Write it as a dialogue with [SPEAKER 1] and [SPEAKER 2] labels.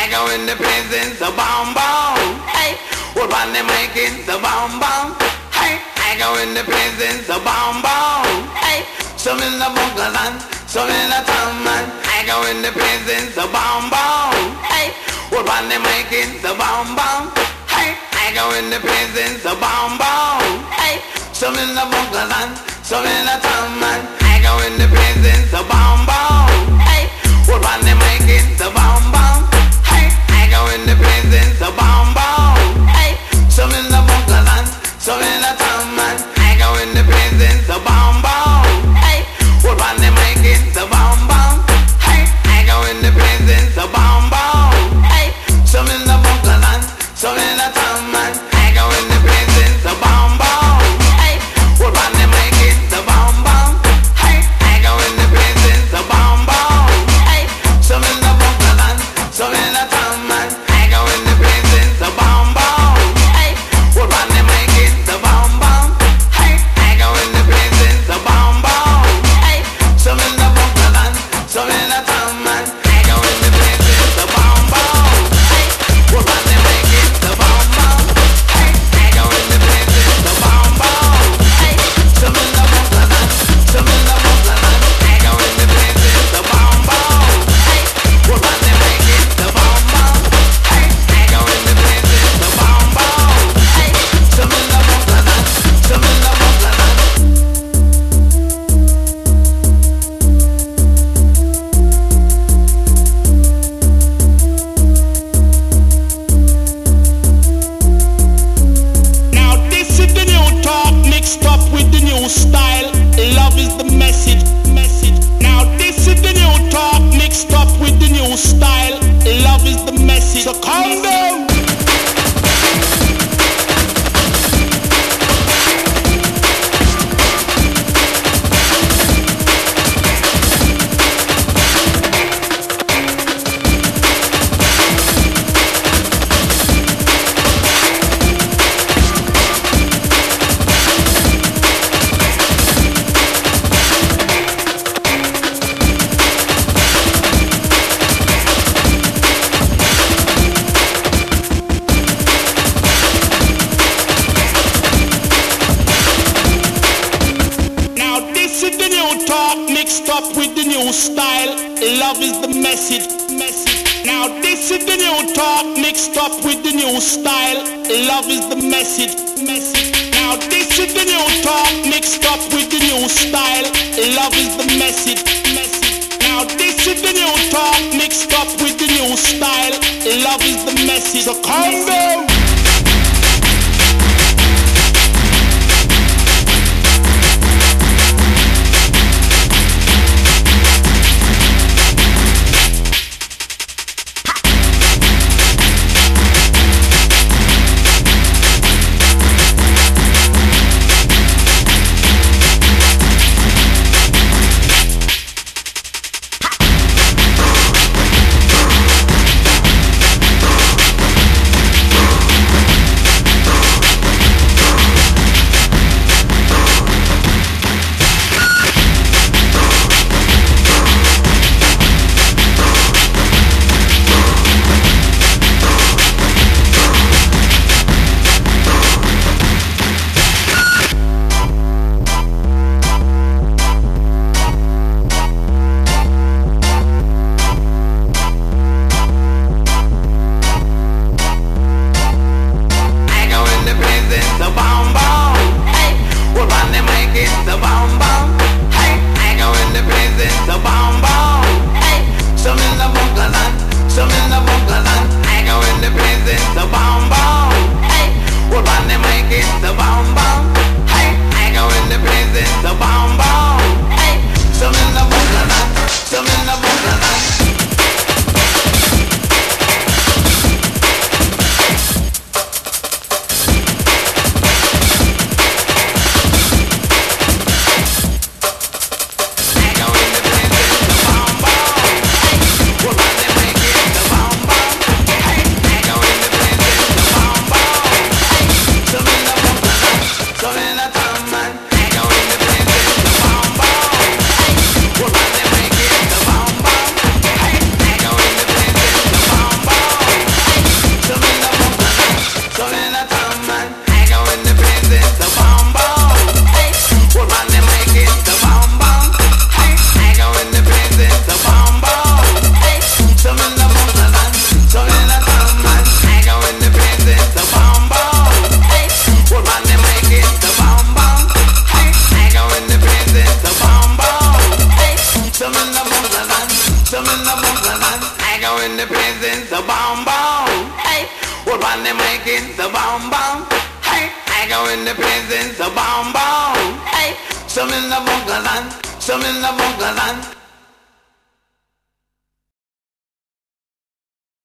[SPEAKER 1] I go in the presence of bomb bomb. Hey, what on the mic is the bomb bomb. Hey, I go in the presence of bomb bomb. Hey, some in the bunkers and some in the town man. I go in the presence of bomb bomb. Hey, what on the mic is the bomb bomb. Hey, I go in the presence of bomb bomb. Hey, some in the bunkers and some in the town man. I go in the presence of bomb bomb. Hey, what on the mic is the bomb bomb. Hey, I go in the presence of bomb bomb. Hey, some in the bunkers and some in the town man. I go in the presence of bomb bomb. Hey, what on the mic is the bomb bomb. Hey, I go in the presence of bomb bomb. Hey, some in the bunkers and some in the town man. I go in the presence of bomb bomb. Hey, what on the mic is the bomb bomb. Hey, I go in the presence of bomb bomb. Hey, some in the bunkers and some in the town man. I go in the presence of bomb bomb. Hey, what on the mic is the bomb bomb. Hey, I go in the presence of bomb bomb. Hey, some in the bunkers and some in the town man. I go in the presence of bomb bomb. Hey, what on the mic is the bomb bomb. Hey, I go in the presence of bomb bomb. Hey, some in the bunkers and some in the bunkers and I go in the presence of bomb bomb. Hey, what on the mic is the bomb bomb. Hey, I go in the presence of bomb bomb. Hey, some in the bunkers and some in the bunkers and
[SPEAKER 2] Now this is the new talk mixed up with the new style. Love is the message. Now this is the new talk mixed up with the new style. Love is the message. So calm down. Now this is the new talk mixed up with the new style. Love is the message. Now this is the new talk mixed up with the new style. Love is the message. Now this is the new talk mixed up with the new style. Love is the message. Now this is the new talk mixed up with the new style. Love is the message. So calm down.
[SPEAKER 1] bomb bomb. Hey, I go in the presence of bomb bomb. Hey, some in the bunkers and some in the bunkers and